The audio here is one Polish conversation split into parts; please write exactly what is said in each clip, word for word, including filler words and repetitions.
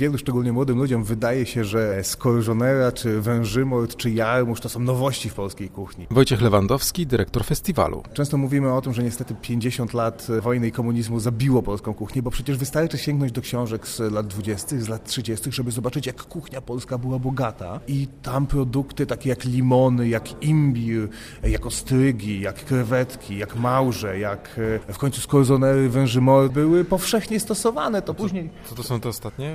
wielu, szczególnie młodym ludziom, wydaje się, że skorżonera, czy wężymort, czy jarmuż to są nowości w polskiej kuchni. Wojciech Lewandowski, dyrektor festiwalu. Często mówimy o tym, że niestety pięćdziesiąt lat wojny i komunizmu zabiło polską kuchnię, bo przecież wystarczy sięgnąć do książek z lat dwudziestych, z lat trzydziestych, żeby zobaczyć, jak kuchnia polska była bogata. I tam produkty takie jak limony, jak imbir, jak ostrygi, jak krewetki, jak małże, jak w końcu skorzonery, wężymort były powszechnie stosowane. To później... Co to są te ostatnie?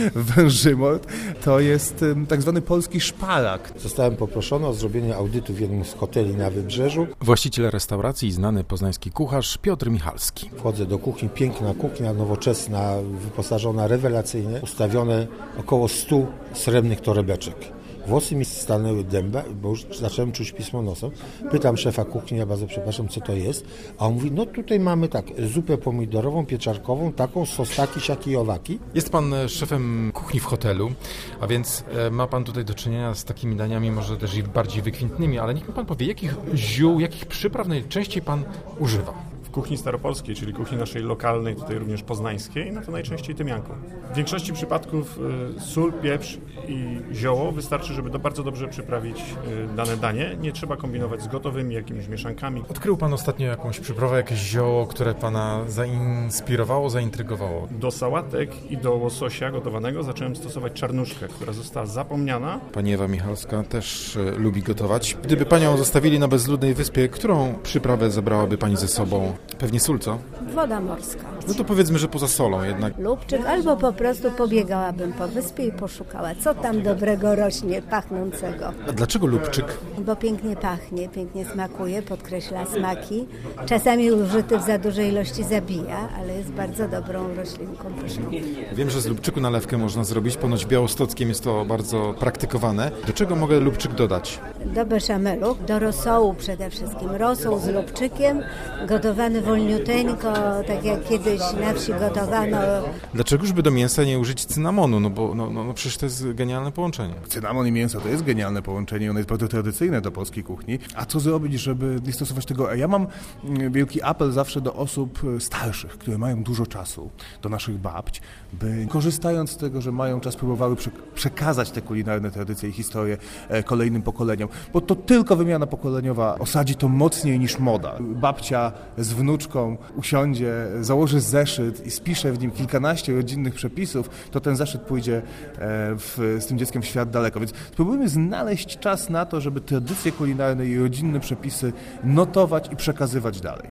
Wężymort to jest tak zwany polski szparak. Zostałem poproszony o zrobienie audytu w jednym z hoteli na Wybrzeżu. Właściciel restauracji i znany poznański kucharz Piotr Michalski. Wchodzę do kuchni, piękna kuchnia, nowoczesna, wyposażona rewelacyjnie, ustawione około stu srebrnych torebeczek. Włosy mi stanęły dęba, bo już zacząłem czuć pismo nosem. Pytam szefa kuchni, ja bardzo przepraszam, co to jest? A on mówi, no tutaj mamy tak, zupę pomidorową, pieczarkową, taką, sostaki, siaki i owaki. Jest pan szefem kuchni w hotelu, a więc ma pan tutaj do czynienia z takimi daniami może też i bardziej wykwintnymi, ale niech mi pan powie, jakich ziół, jakich przypraw najczęściej pan używa? W kuchni staropolskiej, czyli kuchni naszej lokalnej, tutaj również poznańskiej, no to najczęściej tymianką. W większości przypadków y, sól, pieprz i zioło wystarczy, żeby to bardzo dobrze przyprawić y, dane danie. Nie trzeba kombinować z gotowymi jakimiś mieszankami. Odkrył pan ostatnio jakąś przyprawę, jakieś zioło, które pana zainspirowało, zaintrygowało? Do sałatek i do łososia gotowanego zacząłem stosować czarnuszkę, która została zapomniana. Pani Ewa Michalska też y, lubi gotować. Gdyby panią zostawili na bezludnej wyspie, którą przyprawę zabrałaby pani ze sobą? Pewnie sól, co? Woda morska. No to powiedzmy, że poza solą jednak. Lubczyk, albo po prostu pobiegałabym po wyspie i poszukała, co tam dobrego rośnie, pachnącego. A dlaczego lubczyk? Bo pięknie pachnie, pięknie smakuje, podkreśla smaki. Czasami użyty w za dużej ilości zabija, ale jest bardzo dobrą roślinką pyszną. Wiem, że z lubczyku nalewkę można zrobić. Ponoć w Białostockiem jest to bardzo praktykowane. Do czego mogę lubczyk dodać? Do beszamelu, do rosołu przede wszystkim. Rosół z lubczykiem, gotowany wolniuteńko, tak jak kiedyś na wsi gotowano. Dlaczegoż by do mięsa nie użyć cynamonu? No bo no, no, no przecież to jest genialne połączenie. Cynamon i mięso to jest genialne połączenie, ono jest bardzo tradycyjne do polskiej kuchni. A co zrobić, żeby nie stosować tego? Ja mam wielki apel zawsze do osób starszych, które mają dużo czasu, do naszych babć, by korzystając z tego, że mają czas, próbowały przekazać te kulinarne tradycje i historie kolejnym pokoleniom, bo to tylko wymiana pokoleniowa osadzi to mocniej niż moda. Babcia z wnuczką usiądzie, założy zeszyt i spisze w nim kilkanaście rodzinnych przepisów, to ten zeszyt pójdzie w, z tym dzieckiem w świat daleko. Więc spróbujmy znaleźć czas na to, żeby tradycje kulinarne i rodzinne przepisy notować i przekazywać dalej.